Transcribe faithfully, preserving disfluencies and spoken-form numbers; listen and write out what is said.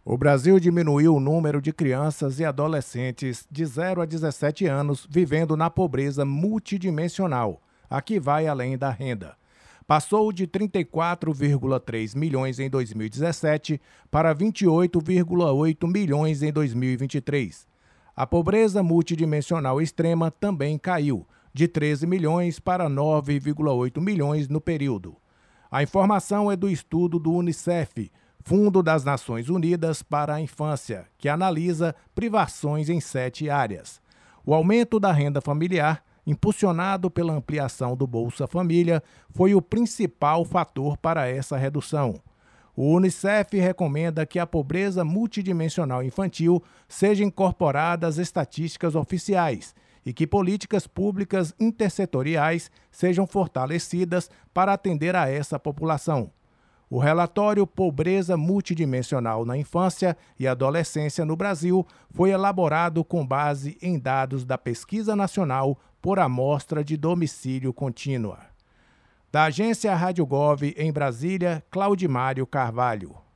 O Brasil diminuiu o número de crianças e adolescentes de zero a dezessete anos vivendo na pobreza multidimensional, a que vai além da renda. Passou de trinta e quatro vírgula três milhões em dois mil e dezessete para vinte e oito vírgula oito milhões em dois mil e vinte e três. A pobreza multidimensional extrema também caiu, de treze milhões para nove vírgula oito milhões no período. A informação é do estudo do Unicef, Fundo das Nações Unidas para a Infância, que analisa privações em sete áreas. O aumento da renda familiar, impulsionado pela ampliação do Bolsa Família, foi o principal fator para essa redução. O Unicef recomenda que a pobreza multidimensional infantil seja incorporada às estatísticas oficiais e que políticas públicas intersetoriais sejam fortalecidas para atender a essa população. O relatório Pobreza Multidimensional na Infância e Adolescência no Brasil foi elaborado com base em dados da Pesquisa Nacional por Amostra de Domicílio Contínua. Da agência Rádio Gov em Brasília, Claudimário Carvalho.